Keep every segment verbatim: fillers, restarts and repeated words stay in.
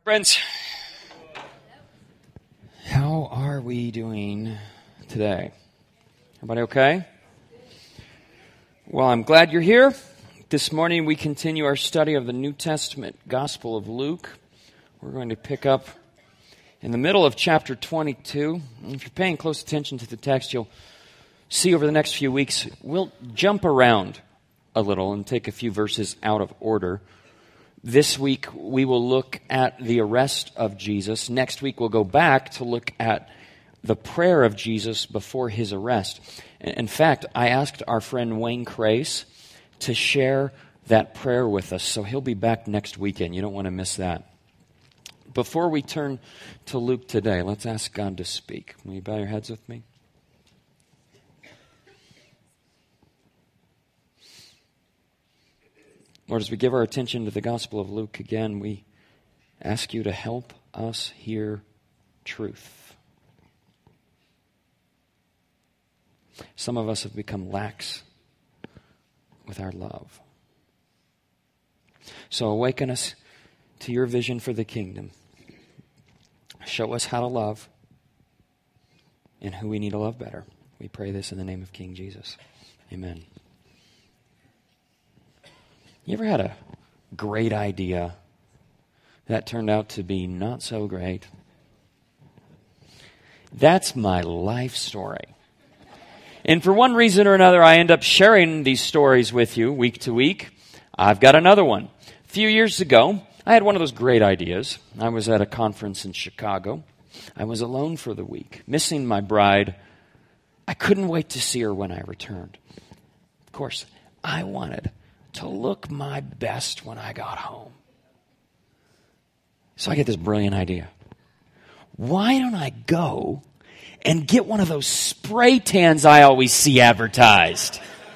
Friends, how are we doing today? Everybody okay? Well, I'm glad you're here. This morning we continue our study of the New Testament Gospel of Luke. We're going to pick up in the middle of chapter twenty-two. And if you're paying close attention to the text, you'll see over the next few weeks, we'll jump around a little and take a few verses out of order. This week, we will look at the arrest of Jesus. Next week, we'll go back to look at the prayer of Jesus before his arrest. In fact, I asked our friend Wayne Crace to share that prayer with us, so he'll be back next weekend. You don't want to miss that. Before we turn to Luke today, let's ask God to speak. Will you bow your heads with me? Lord, as we give our attention to the Gospel of Luke again, we ask you to help us hear truth. Some of us have become lax with our love. So awaken us to your vision for the kingdom. Show us how to love and who we need to love better. We pray this in the name of King Jesus. Amen. You ever had a great idea that turned out to be not so great? That's my life story. And for one reason or another, I end up sharing these stories with you week to week. I've got another one. A few years ago, I had one of those great ideas. I was at a conference in Chicago. I was alone for the week, missing my bride. I couldn't wait to see her when I returned. Of course, I wanted to look my best when I got home. So I get this brilliant idea. Why don't I go and get one of those spray tans I always see advertised?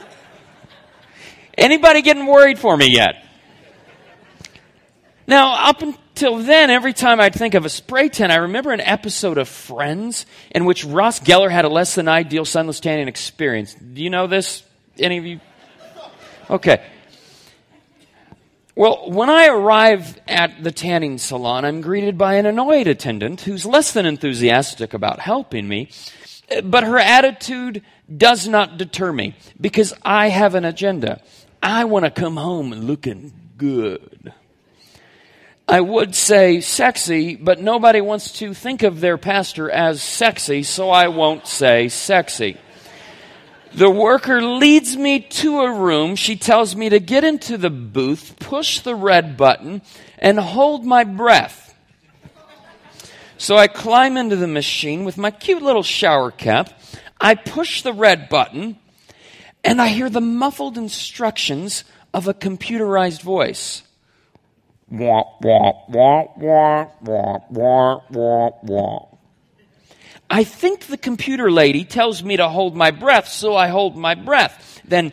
Anybody getting worried for me yet? Now, up until then, every time I'd think of a spray tan, I remember an episode of Friends in which Ross Geller had a less than ideal sunless tanning experience. Do you know this? Any of you? Okay. Well, when I arrive at the tanning salon, I'm greeted by an annoyed attendant who's less than enthusiastic about helping me, but her attitude does not deter me because I have an agenda. I want to come home looking good. I would say sexy, but nobody wants to think of their pastor as sexy, so I won't say sexy. The worker leads me to a room. She tells me to get into the booth, push the red button, and hold my breath. So I climb into the machine with my cute little shower cap. I push the red button, and I hear the muffled instructions of a computerized voice. Wah, wah, wah, wah, wah, wah, wah, wah. I think the computer lady tells me to hold my breath, so I hold my breath. Then,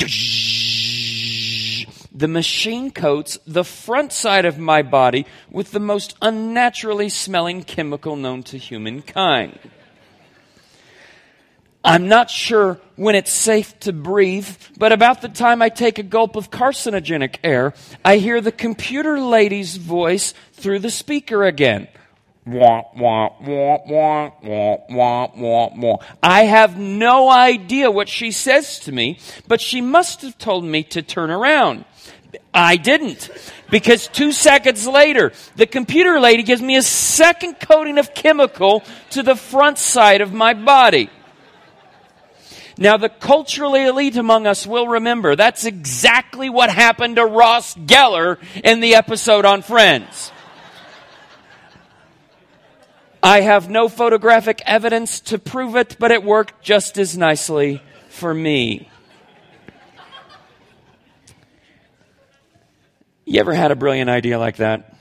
the machine coats the front side of my body with the most unnaturally smelling chemical known to humankind. I'm not sure when it's safe to breathe, but about the time I take a gulp of carcinogenic air, I hear the computer lady's voice through the speaker again. Wah, wah, wah, wah, wah, wah, wah, wah. I have no idea what she says to me, but she must have told me to turn around. I didn't, because two seconds later, the computer lady gives me a second coating of chemical to the front side of my body. Now, the culturally elite among us will remember that's exactly what happened to Ross Geller in the episode on Friends. I have no photographic evidence to prove it, but it worked just as nicely for me. You ever had a brilliant idea like that?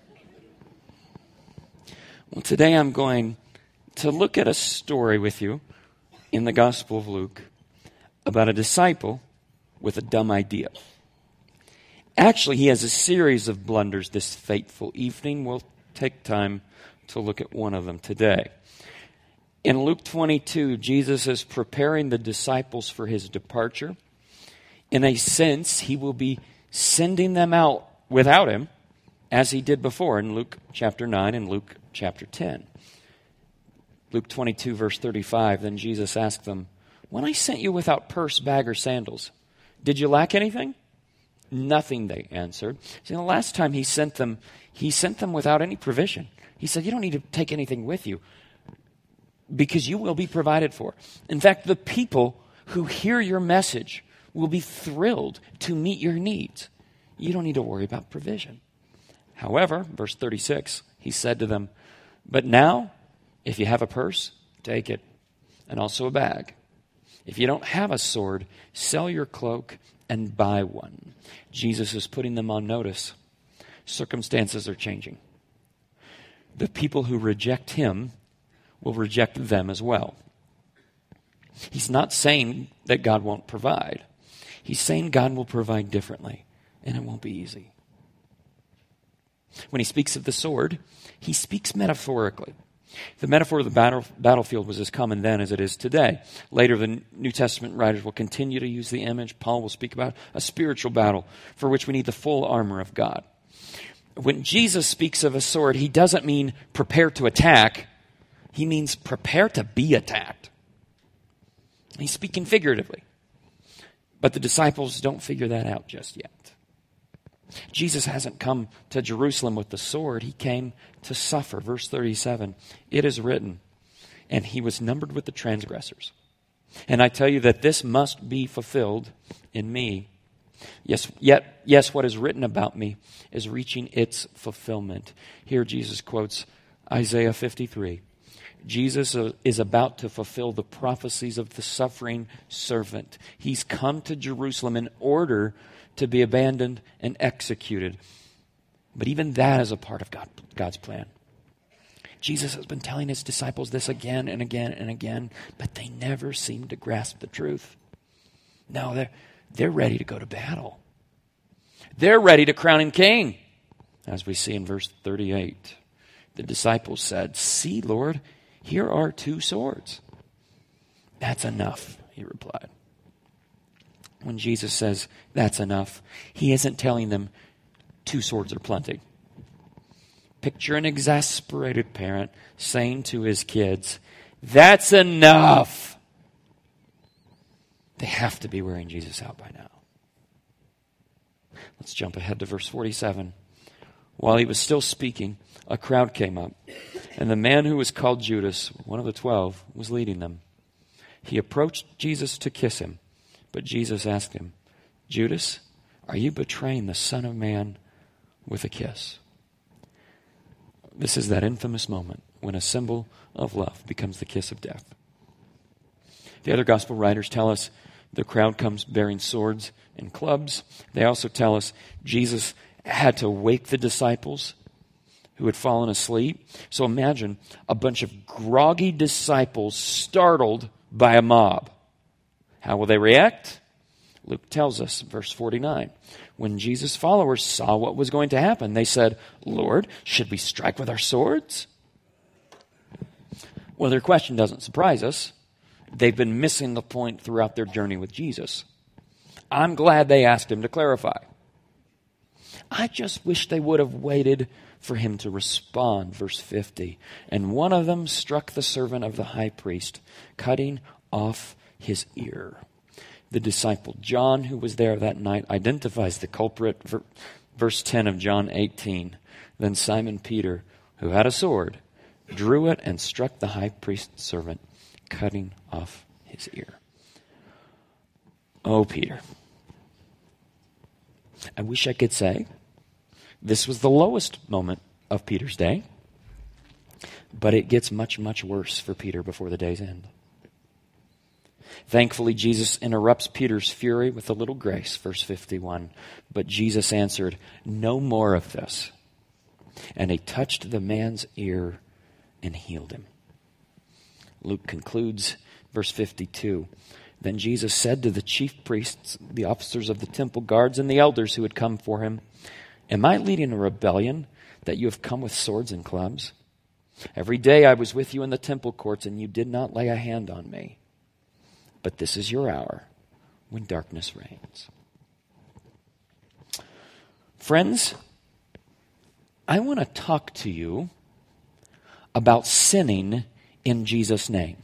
Well, today I'm going to look at a story with you in the Gospel of Luke about a disciple with a dumb idea. Actually, he has a series of blunders this fateful evening. We'll take time to look at one of them today. In Luke twenty-two, Jesus is preparing the disciples for his departure. In a sense, he will be sending them out without him as he did before in Luke chapter nine and Luke chapter ten. Luke twenty-two, verse thirty-five, then Jesus asked them, when I sent you without purse, bag, or sandals, did you lack anything? Nothing, they answered. See, the last time he sent them, he sent them without any provision. He said, you don't need to take anything with you because you will be provided for. In fact, the people who hear your message will be thrilled to meet your needs. You don't need to worry about provision. However, verse thirty-six, he said to them, but now, if you have a purse, take it, and also a bag. If you don't have a sword, sell your cloak and buy one. Jesus is putting them on notice. Circumstances are changing. The people who reject him will reject them as well. He's not saying that God won't provide. He's saying God will provide differently, and it won't be easy. When he speaks of the sword, he speaks metaphorically. The metaphor of the battle, battlefield was as common then as it is today. Later, the New Testament writers will continue to use the image. Paul will speak about a spiritual battle for which we need the full armor of God. When Jesus speaks of a sword, he doesn't mean prepare to attack. He means prepare to be attacked. He's speaking figuratively. But the disciples don't figure that out just yet. Jesus hasn't come to Jerusalem with the sword. He came to suffer. Verse thirty-seven, it is written, and he was numbered with the transgressors. And I tell you that this must be fulfilled in me. Yes, yet, yes, what is written about me is reaching its fulfillment. Here Jesus quotes Isaiah fifty-three. Jesus is about to fulfill the prophecies of the suffering servant. He's come to Jerusalem in order to be abandoned and executed. But even that is a part of God, God's plan. Jesus has been telling his disciples this again and again and again, but they never seem to grasp the truth. No, they're, they're ready to go to battle. They're ready to crown him king. As we see in verse thirty-eight, the disciples said, see, Lord, here are two swords. That's enough, he replied. When Jesus says that's enough, he isn't telling them two swords are plenty. Picture an exasperated parent saying to his kids, that's enough. They have to be wearing Jesus out by now. Let's jump ahead to verse forty-seven. While he was still speaking, a crowd came up, and the man who was called Judas, one of the twelve, was leading them. He approached Jesus to kiss him, but Jesus asked him, Judas, are you betraying the Son of Man with a kiss? This is that infamous moment when a symbol of love becomes the kiss of death. The other gospel writers tell us the crowd comes bearing swords and clubs. They also tell us Jesus had to wake the disciples who had fallen asleep. So imagine a bunch of groggy disciples startled by a mob. How will they react? Luke tells us, verse forty-nine, when Jesus' followers saw what was going to happen, they said, Lord, should we strike with our swords? Well, their question doesn't surprise us. They've been missing the point throughout their journey with Jesus. I'm glad they asked him to clarify. I just wish they would have waited for him to respond, verse fifty. And one of them struck the servant of the high priest, cutting off his ear. The disciple John, who was there that night, identifies the culprit. Verse ten of John eighteen. Then Simon Peter, who had a sword, drew it and struck the high priest's servant, cutting off his ear. Oh, Peter. I wish I could say this was the lowest moment of Peter's day, but it gets much, much worse for Peter before the day's end. Thankfully, Jesus interrupts Peter's fury with a little grace, verse fifty-one. But Jesus answered, no more of this. And he touched the man's ear and healed him. Luke concludes, verse fifty-two. Then Jesus said to the chief priests, the officers of the temple guards, and the elders who had come for him, am I leading a rebellion that you have come with swords and clubs? Every day I was with you in the temple courts, and you did not lay a hand on me. But this is your hour when darkness reigns. Friends, I want to talk to you about sinning in Jesus' name.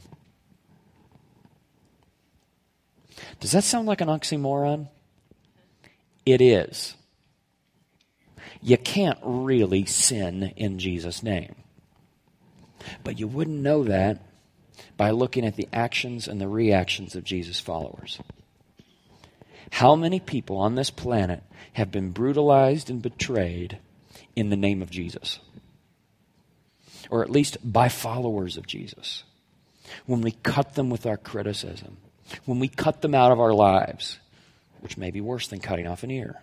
Does that sound like an oxymoron? It is. You can't really sin in Jesus' name. But you wouldn't know that by looking at the actions and the reactions of Jesus' followers. How many people on this planet have been brutalized and betrayed in the name of Jesus? Or at least by followers of Jesus. When we cut them with our criticism. When we cut them out of our lives. Which may be worse than cutting off an ear.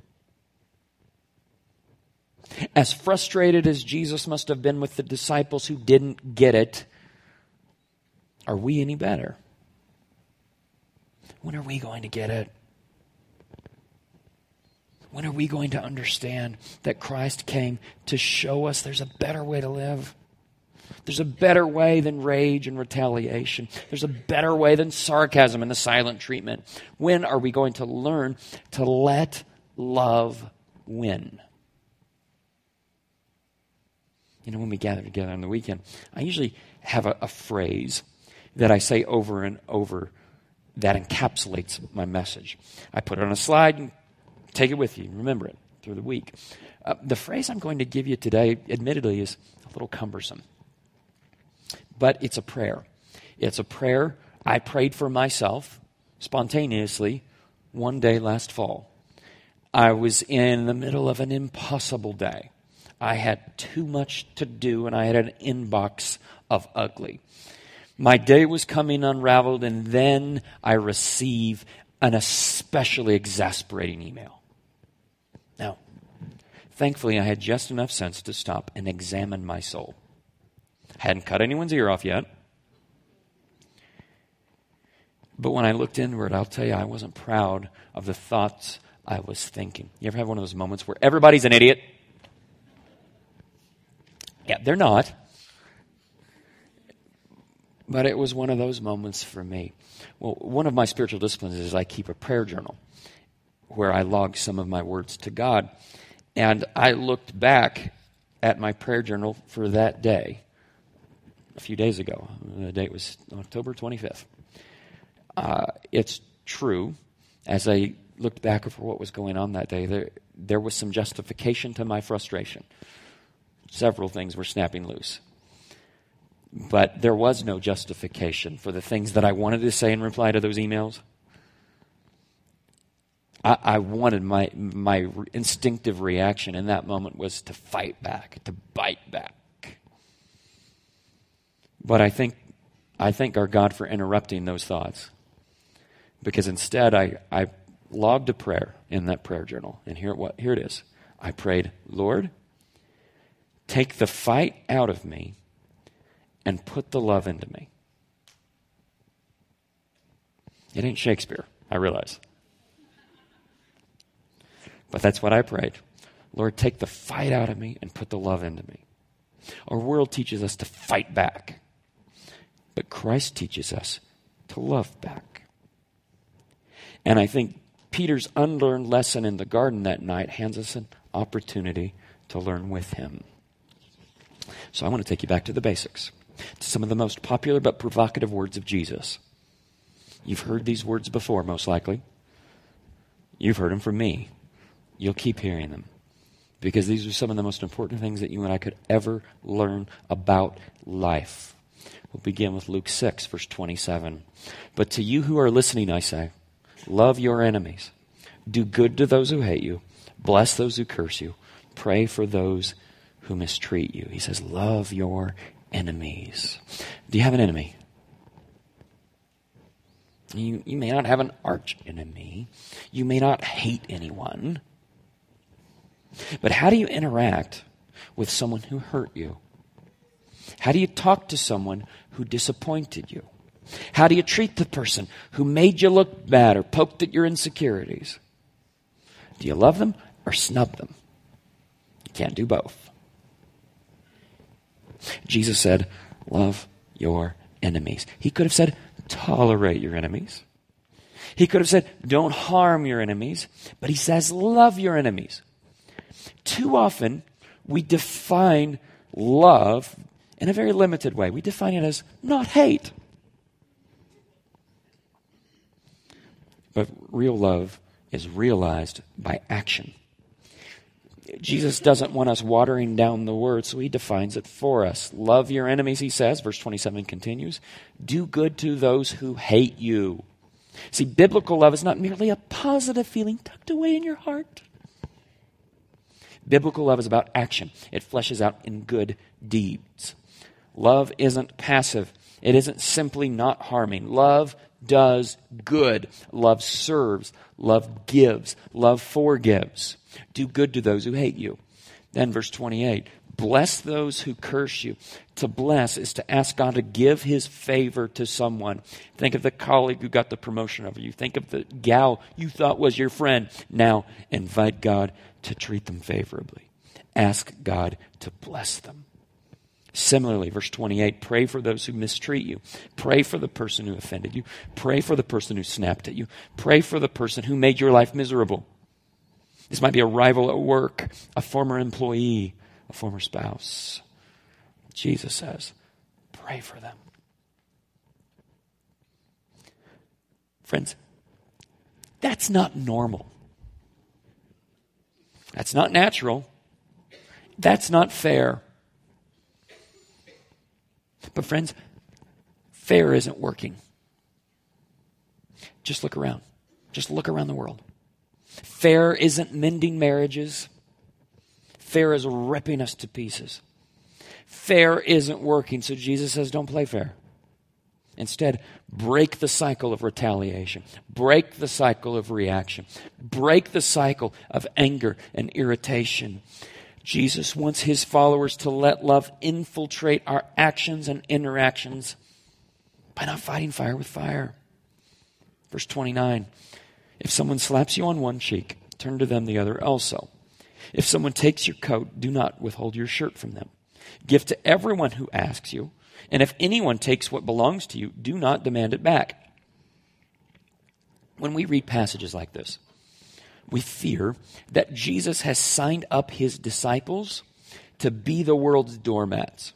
As frustrated as Jesus must have been with the disciples who didn't get it, are we any better? When are we going to get it? When are we going to understand that Christ came to show us there's a better way to live? There's a better way than rage and retaliation. There's a better way than sarcasm and the silent treatment. When are we going to learn to let love win? You know, when we gather together on the weekend, I usually have a, a phrase that I say over and over that encapsulates my message. I put it on a slide and take it with you. Remember it through the week. Uh, the phrase I'm going to give you today, admittedly, is a little cumbersome. But it's a prayer. It's a prayer I prayed for myself spontaneously one day last fall. I was in the middle of an impossible day. I had too much to do, and I had an inbox of ugly. My day was coming unraveled, and then I receive an especially exasperating email. Now, thankfully, I had just enough sense to stop and examine my soul. Hadn't cut anyone's ear off yet. But when I looked inward, I'll tell you, I wasn't proud of the thoughts I was thinking. You ever have one of those moments where everybody's an idiot? Yeah, they're not. But it was one of those moments for me. Well, one of my spiritual disciplines is I keep a prayer journal where I log some of my words to God. And I looked back at my prayer journal for that day a few days ago. The date was October twenty-fifth. Uh, it's true, as I looked back over what was going on that day, there, there was some justification to my frustration. Several things were snapping loose. But there was no justification for the things that I wanted to say in reply to those emails. I, I wanted my my instinctive reaction in that moment was to fight back, to bite back. But I think I thank our God for interrupting those thoughts. Because instead I, I logged a prayer in that prayer journal. And here, what, here it is. I prayed, Lord, take the fight out of me and put the love into me. It ain't Shakespeare, I realize. But that's what I prayed. Lord, take the fight out of me and put the love into me. Our world teaches us to fight back. But Christ teaches us to love back. And I think Peter's unlearned lesson in the garden that night hands us an opportunity to learn with him. So I want to take you back to the basics, to some of the most popular but provocative words of Jesus. You've heard these words before, most likely. You've heard them from me. You'll keep hearing them. Because these are some of the most important things that you and I could ever learn about life. We'll begin with Luke six, verse twenty-seven. But to you who are listening, I say, love your enemies. Do good to those who hate you. Bless those who curse you. Pray for those who mistreat you. He says, love your enemies. Do you have an enemy? You, you may not have an arch enemy. You may not hate anyone. But how do you interact with someone who hurt you? How do you talk to someone who disappointed you? How do you treat the person who made you look bad or poked at your insecurities? Do you love them or snub them? You can't do both. Jesus said, love your enemies. He could have said, tolerate your enemies. He could have said, don't harm your enemies. But he says, love your enemies. Too often, we define love in a very limited way. We define it as not hate. But real love is realized by action. Jesus doesn't want us watering down the word, so he defines it for us. Love your enemies, he says. Verse twenty-seven continues. Do good to those who hate you. See, biblical love is not merely a positive feeling tucked away in your heart. Biblical love is about action. It fleshes out in good deeds. Love isn't passive. It isn't simply not harming. Love does good. Love serves. Love gives. Love forgives. Do good to those who hate you. Then verse twenty-eight, bless those who curse you. To bless is to ask God to give his favor to someone. Think of the colleague who got the promotion over you. Think of the gal you thought was your friend. Now invite God to treat them favorably. Ask God to bless them. Similarly, verse twenty-eight, pray for those who mistreat you. Pray for the person who offended you. Pray for the person who snapped at you. Pray for the person who made your life miserable. This might be a rival at work, a former employee, a former spouse. Jesus says, pray for them. Friends, that's not normal. That's not natural. That's not fair. But friends, fair isn't working. Just look around. Just look around the world. Fair isn't mending marriages. Fair is ripping us to pieces. Fair isn't working, so Jesus says don't play fair. Instead, break the cycle of retaliation. Break the cycle of reaction. Break the cycle of anger and irritation. Jesus wants his followers to let love infiltrate our actions and interactions by not fighting fire with fire. Verse twenty-nine, if someone slaps you on one cheek, turn to them the other also. If someone takes your coat, do not withhold your shirt from them. Give to everyone who asks you, and if anyone takes what belongs to you, do not demand it back. When we read passages like this, we fear that Jesus has signed up his disciples to be the world's doormats.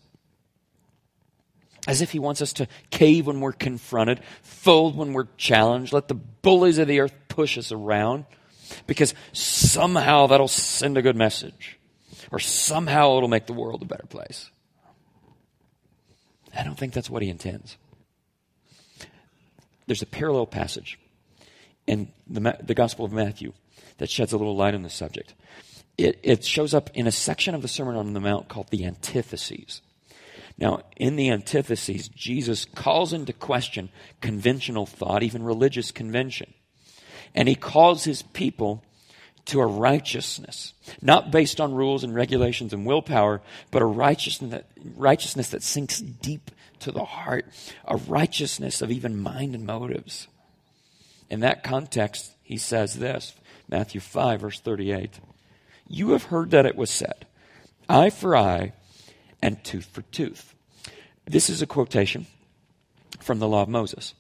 As if he wants us to cave when we're confronted, fold when we're challenged, let the bullies of the earth push us around, because somehow that'll send a good message, or somehow it'll make the world a better place. I don't think that's what he intends. There's a parallel passage in the, the Gospel of Matthew that sheds a little light on this subject. It, it shows up in a section of the Sermon on the Mount called the Antitheses. Now, in the Antitheses, Jesus calls into question conventional thought, even religious convention. And he calls his people to a righteousness, not based on rules and regulations and willpower, but a righteousness that, righteousness that sinks deep to the heart, a righteousness of even mind and motives. In that context, he says this, Matthew five, verse thirty-eight, you have heard that it was said, eye for eye and tooth for tooth. This is a quotation from the law of Moses.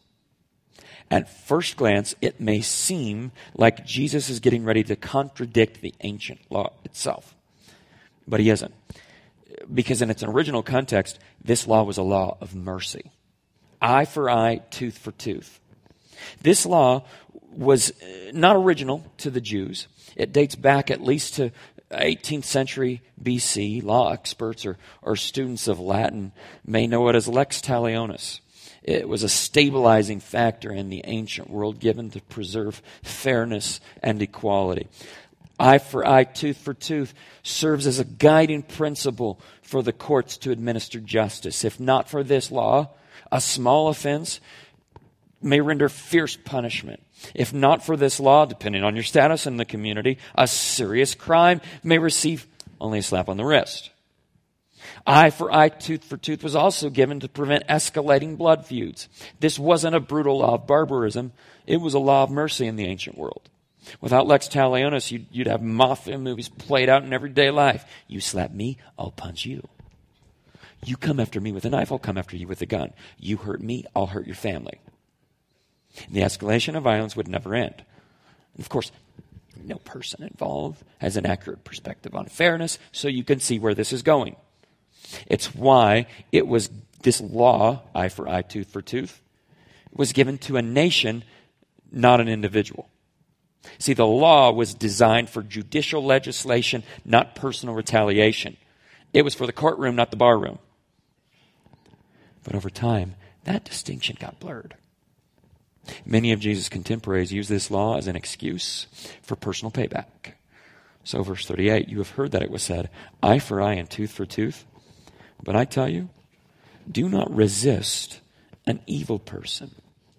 At first glance, it may seem like Jesus is getting ready to contradict the ancient law itself. But he isn't. Because in its original context, this law was a law of mercy. Eye for eye, tooth for tooth. This law was not original to the Jews. It dates back at least to eighteenth century B C. Law experts or, or students of Latin may know it as lex talionis. It was a stabilizing factor in the ancient world given to preserve fairness and equality. Eye for eye, tooth for tooth serves as a guiding principle for the courts to administer justice. If not for this law, a small offense may render fierce punishment. If not for this law, depending on your status in the community, a serious crime may receive only a slap on the wrist. Eye for eye, tooth for tooth was also given to prevent escalating blood feuds. This wasn't a brutal law of barbarism. It was a law of mercy in the ancient world. Without lex talionis, you'd, you'd have mafia movies played out in everyday life. You slap me, I'll punch you. You come after me with a knife, I'll come after you with a gun. You hurt me, I'll hurt your family. And the escalation of violence would never end. And of course, No person involved has an accurate perspective on fairness, so you can see where this is going. It's why it was this law, eye for eye, tooth for tooth, was given to a nation, not an individual. See, the law was designed for judicial legislation, not personal retaliation. It was for the courtroom, not the bar room. But over time, that distinction got blurred. Many of Jesus' contemporaries use this law as an excuse for personal payback. So verse thirty-eight, you have heard that it was said, eye for eye and tooth for tooth. But I tell you, do not resist an evil person.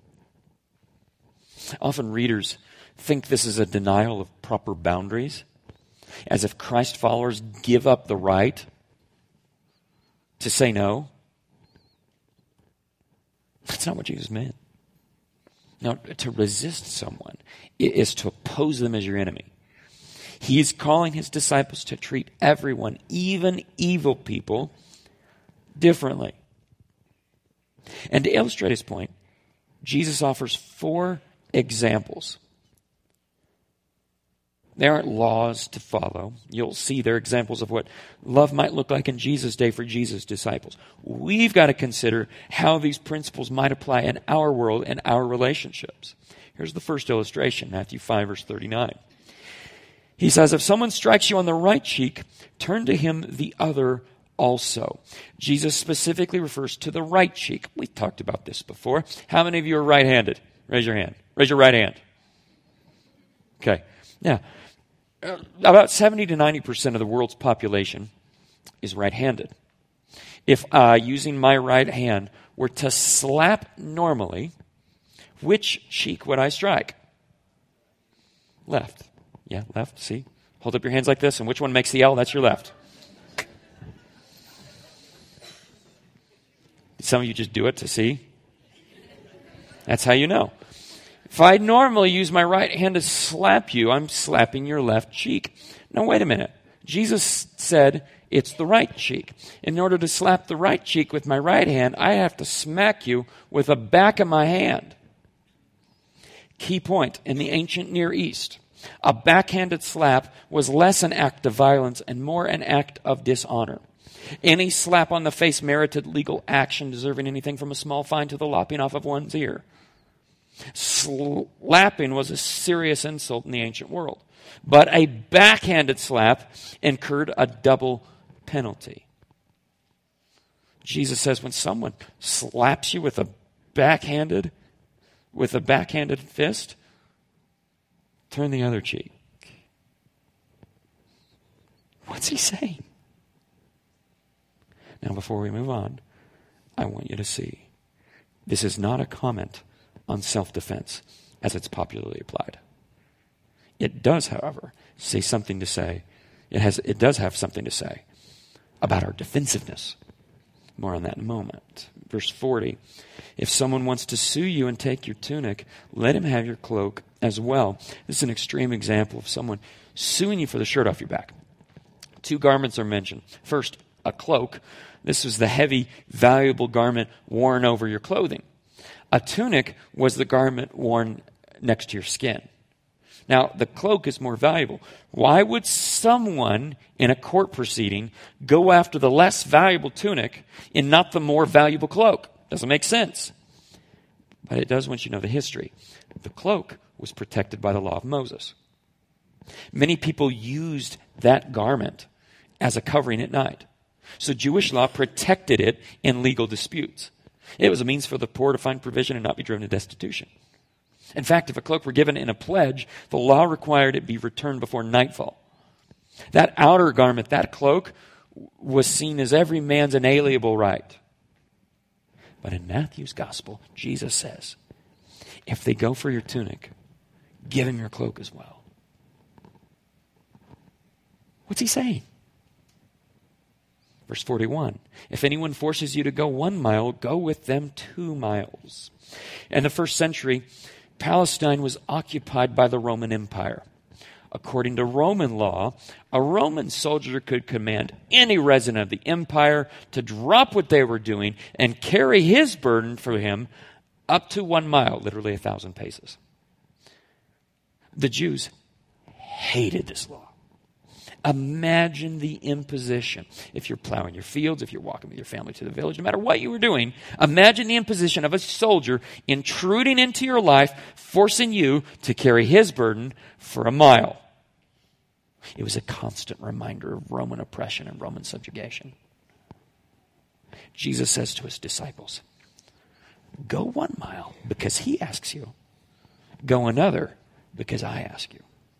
Often readers think this is a denial of proper boundaries, as if Christ followers give up the right to say no. That's not what Jesus meant. Now, to resist someone is to oppose them as your enemy. He is calling his disciples to treat everyone, even evil people, differently. And to illustrate his point, Jesus offers four examples. They aren't laws to follow. You'll see they're examples of what love might look like in Jesus' day for Jesus' disciples. We've got to consider how these principles might apply in our world and our relationships. Here's the first illustration, Matthew five, verse thirty-nine. He says, if someone strikes you on the right cheek, turn to him the other also. Jesus specifically refers to the right cheek. We've talked about this before. How many of you are right-handed? Raise your hand. Raise your right hand. Okay. Now, about seventy to ninety percent of the world's population is right-handed. If I, using my right hand, were to slap normally, which cheek would I strike? Left. Yeah, left. See? Hold up your hands like this, and which one makes the L? That's your left. Some of you just do it to see. That's how you know. If I normally use my right hand to slap you, I'm slapping your left cheek. Now, wait a minute. Jesus said it's the right cheek. In order to slap the right cheek with my right hand, I have to smack you with the back of my hand. Key point, in the ancient Near East, a backhanded slap was less an act of violence and more an act of dishonor. Any slap on the face merited legal action, deserving anything from a small fine to the lopping off of one's ear. Slapping was a serious insult in the ancient world, but a backhanded slap incurred a double penalty. Jesus says when someone slaps you with a backhanded, with a backhanded fist, turn the other cheek. What's he saying? Now, before we move on, I want you to see this is not a comment on self-defense as it's popularly applied. It does, however, say something to say. It has. It does have something to say about our defensiveness. More on that in a moment. Verse forty, if someone wants to sue you and take your tunic, let him have your cloak as well. This is an extreme example of someone suing you for the shirt off your back. Two garments are mentioned. First, a cloak. This was the heavy, valuable garment worn over your clothing. A tunic was the garment worn next to your skin. Now, the cloak is more valuable. Why would someone in a court proceeding go after the less valuable tunic and not the more valuable cloak? Doesn't make sense. But it does once you know the history. The cloak was protected by the law of Moses. Many people used that garment as a covering at night. So Jewish law protected it in legal disputes. It was a means for the poor to find provision and not be driven to destitution. In fact, if a cloak were given in a pledge, the law required it be returned before nightfall. That outer garment, that cloak, was seen as every man's inalienable right. But in Matthew's gospel, Jesus says, if they go for your tunic, give him your cloak as well. What's he saying? Verse forty-one, if anyone forces you to go one mile, go with them two miles. In the first century, Palestine was occupied by the Roman Empire. According to Roman law, a Roman soldier could command any resident of the empire to drop what they were doing and carry his burden for him up to one mile, literally a thousand paces. The Jews hated this law. Imagine the imposition. If you're plowing your fields, if you're walking with your family to the village, no matter what you were doing, imagine the imposition of a soldier intruding into your life, forcing you to carry his burden for a mile. It was a constant reminder of Roman oppression and Roman subjugation. Jesus says to his disciples, go one mile because he asks you. Go another because I ask you.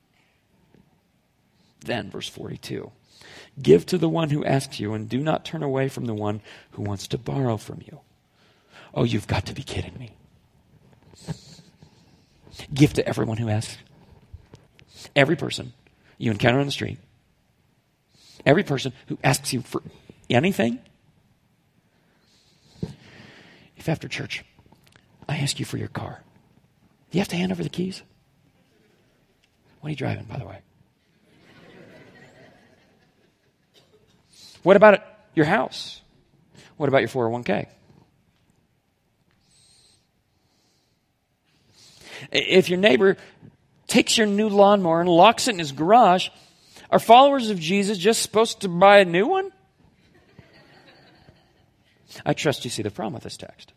Then, verse forty-two, give to the one who asks you and do not turn away from the one who wants to borrow from you. Oh, you've got to be kidding me. Give to everyone who asks. Every person you encounter on the street. Every person who asks you for anything. If after church, I ask you for your car, do you have to hand over the keys? What are you driving, by the way? What about your house? What about your four oh one k? If your neighbor takes your new lawnmower and locks it in his garage, are followers of Jesus just supposed to buy a new one? I trust you see the problem with this text.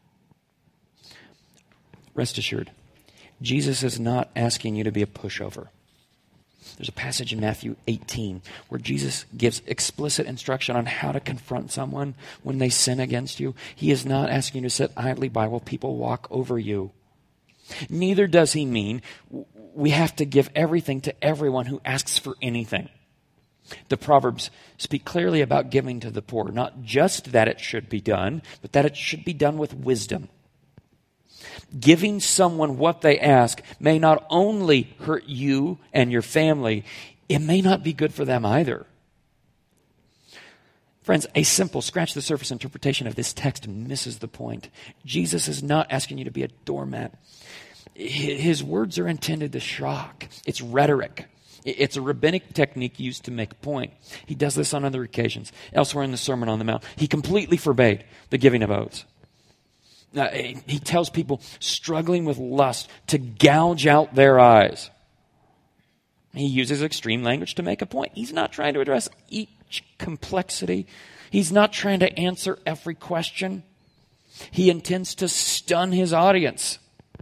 Rest assured, Jesus is not asking you to be a pushover. There's a passage in Matthew eighteen where Jesus gives explicit instruction on how to confront someone when they sin against you. He is not asking you to sit idly by while people walk over you. Neither does he mean we have to give everything to everyone who asks for anything. The Proverbs speak clearly about giving to the poor, not just that it should be done, but that it should be done with wisdom. Giving someone what they ask may not only hurt you and your family, it may not be good for them either. Friends, a simple scratch-the-surface interpretation of this text misses the point. Jesus is not asking you to be a doormat. His words are intended to shock. It's rhetoric. It's a rabbinic technique used to make a point. He does this on other occasions. Elsewhere in the Sermon on the Mount, he completely forbade the giving of oaths. Uh, he tells people struggling with lust to gouge out their eyes. He uses extreme language to make a point. He's not trying to address each complexity. He's not trying to answer every question. He intends to stun his audience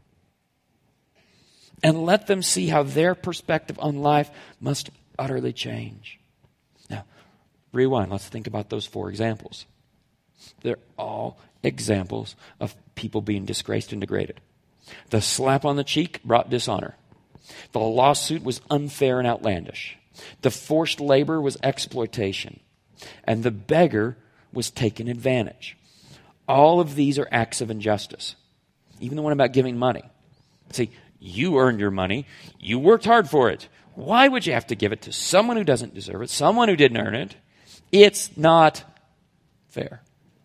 and let them see how their perspective on life must utterly change. Now, rewind. Let's think about those four examples. They're all examples of people being disgraced and degraded. The slap on the cheek brought dishonor. The lawsuit was unfair and outlandish. The forced labor was exploitation. And the beggar was taken advantage. All of these are acts of injustice. Even the one about giving money. See, you earned your money. You worked hard for it. Why would you have to give it to someone who doesn't deserve it, someone who didn't earn it? It's not fair.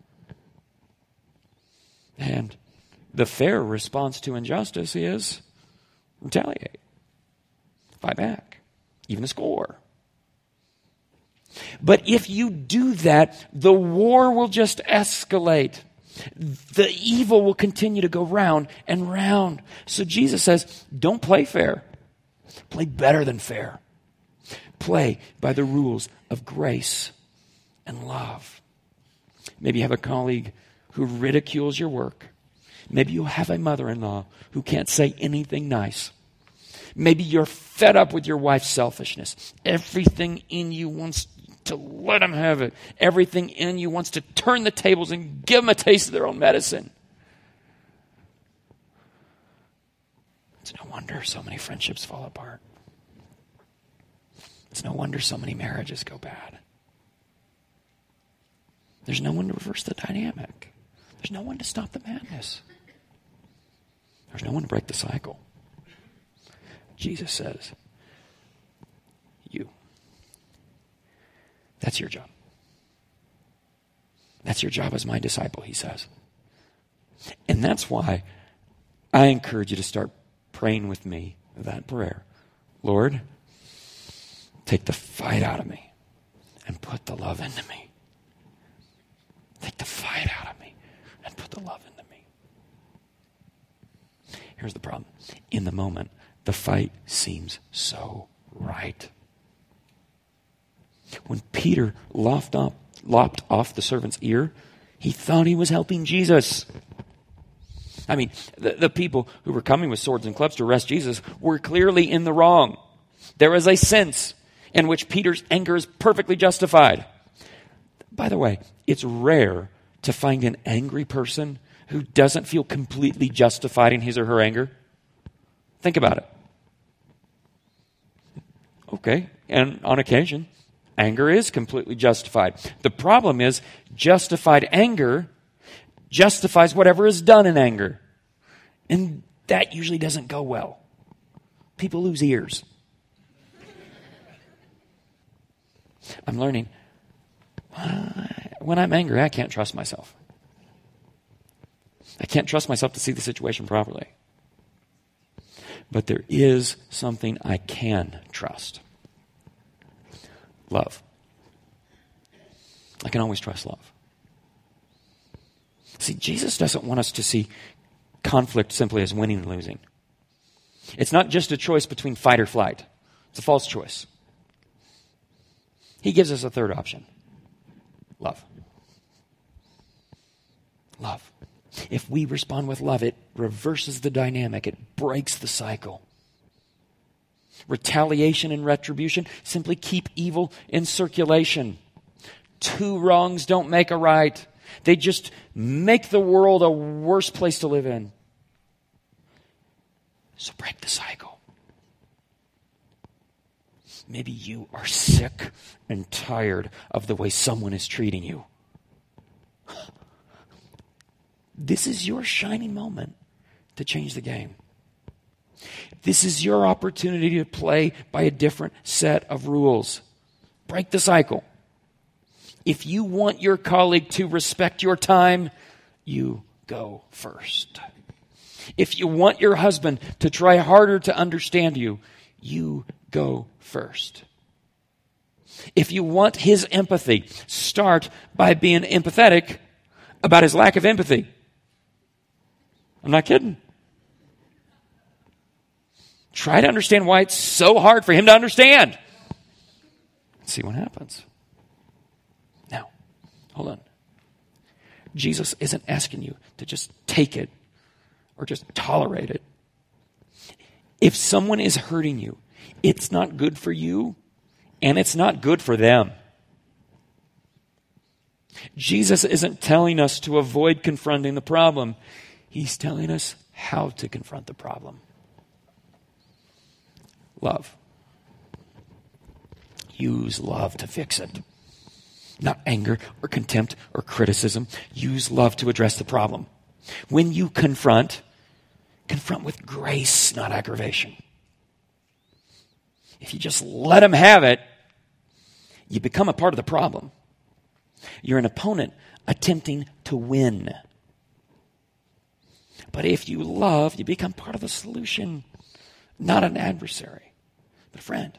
And the fair response to injustice is retaliate. Fight back. Even a score. But if you do that, the war will just escalate. The evil will continue to go round and round. So Jesus says, don't play fair. Play better than fair. Play by the rules of grace and love. Maybe you have a colleague who ridicules your work. Maybe you have a mother-in-law who can't say anything nice. Maybe you're fed up with your wife's selfishness. Everything in you wants to let them have it. Everything in you wants to turn the tables and give them a taste of their own medicine. It's no wonder so many friendships fall apart. It's no wonder so many marriages go bad. There's no one to reverse the dynamic. There's no one to stop the madness. There's no one to break the cycle. Jesus says, you. That's your job. That's your job as my disciple, he says. And that's why I encourage you to start praying with me that prayer. Lord, take the fight out of me and put the love into me. Take the fight out of me and put the love into me. Here's the problem. In the moment, the fight seems so right. When Peter lopped off, lopped off the servant's ear, he thought he was helping Jesus. I mean, the, the people who were coming with swords and clubs to arrest Jesus were clearly in the wrong. There is a sense in which Peter's anger is perfectly justified. By the way, it's rare to find an angry person who doesn't feel completely justified in his or her anger. Think about it. Okay, and on occasion, anger is completely justified. The problem is, justified anger justifies whatever is done in anger. And that usually doesn't go well. People lose ears. I'm learning, uh, when I'm angry, I can't trust myself. I can't trust myself to see the situation properly. But there is something I can trust. Love. I can always trust love. See, Jesus doesn't want us to see conflict simply as winning and losing. It's not just a choice between fight or flight. It's a false choice. He gives us a third option. Love. Love. If we respond with love, it reverses the dynamic. It breaks the cycle. Retaliation and retribution simply keep evil in circulation. Two wrongs don't make a right. They just make the world a worse place to live in. So break the cycle. Maybe you are sick and tired of the way someone is treating you. This is your shining moment to change the game. This is your opportunity to play by a different set of rules. Break the cycle. If you want your colleague to respect your time, you go first. If you want your husband to try harder to understand you, you go first. If you want his empathy, start by being empathetic about his lack of empathy. I'm not kidding. Try to understand why it's so hard for him to understand. See what happens. Now, hold on. Jesus isn't asking you to just take it or just tolerate it. If someone is hurting you, it's not good for you and it's not good for them. Jesus isn't telling us to avoid confronting the problem. He's telling us how to confront the problem. Love. Use love to fix it. Not anger or contempt or criticism. Use love to address the problem. When you confront, confront with grace, not aggravation. If you just let them have it, you become a part of the problem. You're an opponent attempting to win. But if you love, you become part of the solution, not an adversary, but a friend.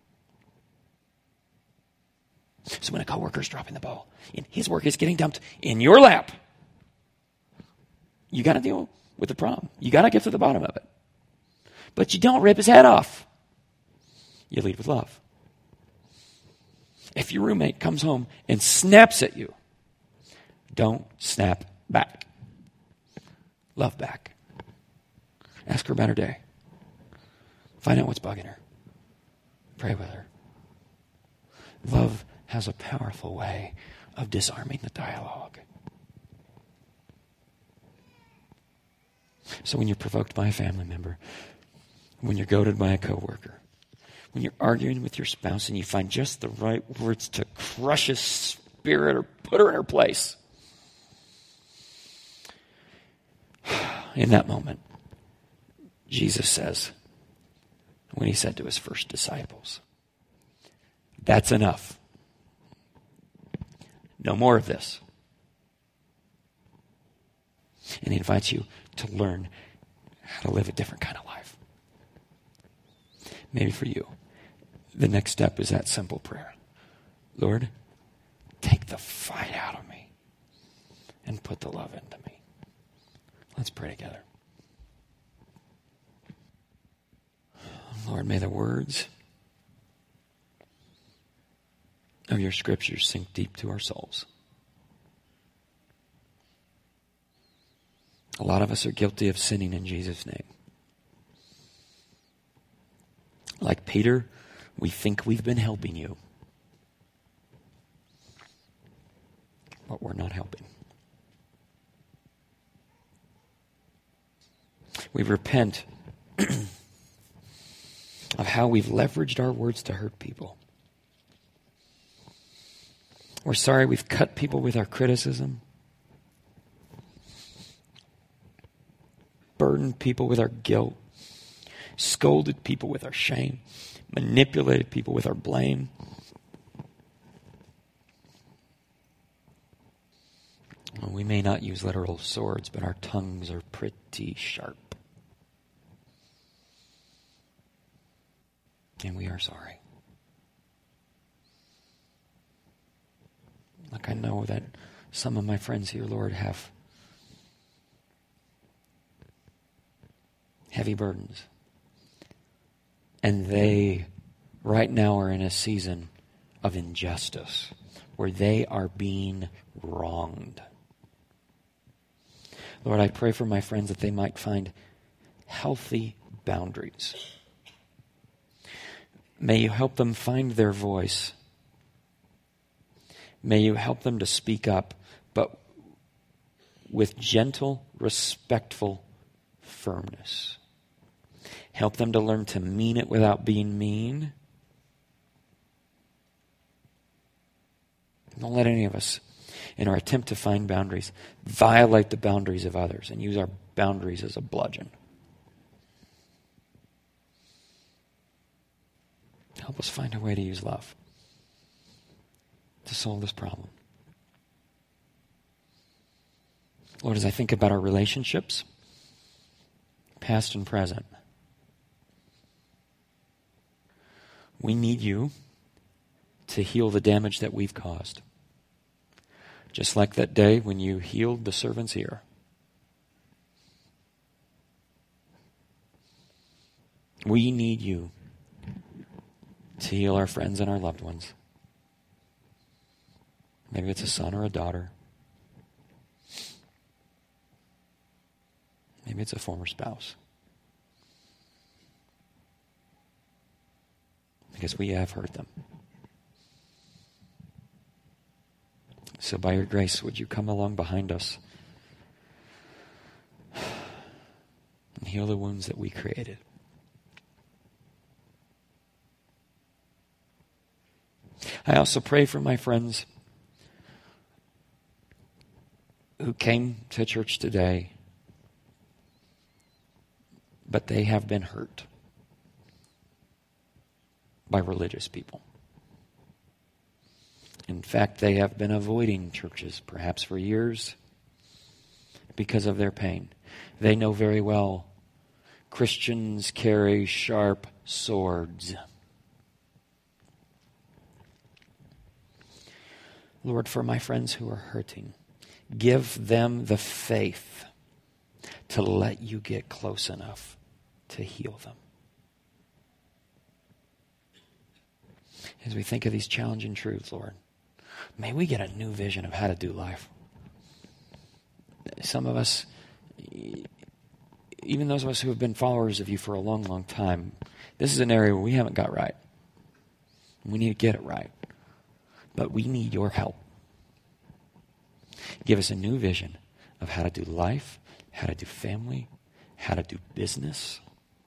So when a coworker is dropping the ball and his work is getting dumped in your lap, you got to deal with the problem. You got to get to the bottom of it. But you don't rip his head off. You lead with love. If your roommate comes home and snaps at you, don't snap back. Love back. Ask her about her day. Find out what's bugging her. Pray with her. Love has a powerful way of disarming the dialogue. So when you're provoked by a family member, when you're goaded by a coworker, when you're arguing with your spouse and you find just the right words to crush his spirit or put her in her place, in that moment, Jesus says, when he said to his first disciples, that's enough. No more of this. And he invites you to learn how to live a different kind of life. Maybe for you, the next step is that simple prayer. Lord, take the fight out of me and put the love into me. Let's pray together. Lord, may the words of your scriptures sink deep to our souls. A lot of us are guilty of sinning in Jesus' name. Like Peter, we think we've been helping you, but we're not helping. We repent of how we've leveraged our words to hurt people. We're sorry we've cut people with our criticism, burdened people with our guilt, scolded people with our shame, manipulated people with our blame. Well, we may not use literal swords, but our tongues are pretty sharp. And we are sorry. Like I know that some of my friends here, Lord, have heavy burdens. And they right now are in a season of injustice where they are being wronged. Lord, I pray for my friends that they might find healthy boundaries. May you help them find their voice. May you help them to speak up, but with gentle, respectful firmness. Help them to learn to mean it without being mean. Don't let any of us, in our attempt to find boundaries, violate the boundaries of others and use our boundaries as a bludgeon. Help us find a way to use love to solve this problem. Lord, as I think about our relationships, past and present, we need you to heal the damage that we've caused. Just like that day when you healed the servant's ear. We need you to heal our friends and our loved ones. Maybe it's a son or a daughter. Maybe it's a former spouse. Because we have hurt them. So by your grace, would you come along behind us and heal the wounds that we created? I also pray for my friends who came to church today, but they have been hurt by religious people. In fact, they have been avoiding churches, perhaps for years, because of their pain. They know very well Christians carry sharp swords. Lord, for my friends who are hurting, give them the faith to let you get close enough to heal them. As we think of these challenging truths, Lord, may we get a new vision of how to do life. Some of us, even those of us who have been followers of you for a long, long time, this is an area where we haven't got right. We need to get it right. But we need your help. Give us a new vision of how to do life, how to do family, how to do business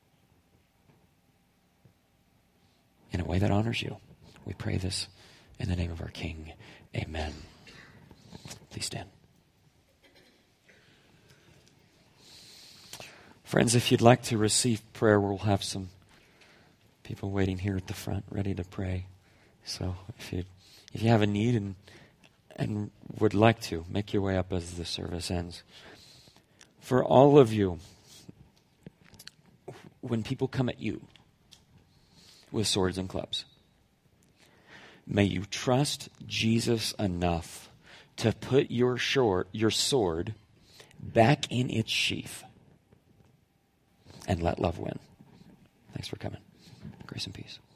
in a way that honors you. We pray this in the name of our King. Amen. Please stand. Friends, if you'd like to receive prayer, we'll have some people waiting here at the front ready to pray. So if you if you have a need and and would like to, make your way up as the service ends. For all of you, when people come at you with swords and clubs, may you trust Jesus enough to put your short, your sword back in its sheath and let love win. Thanks for coming. Grace and peace.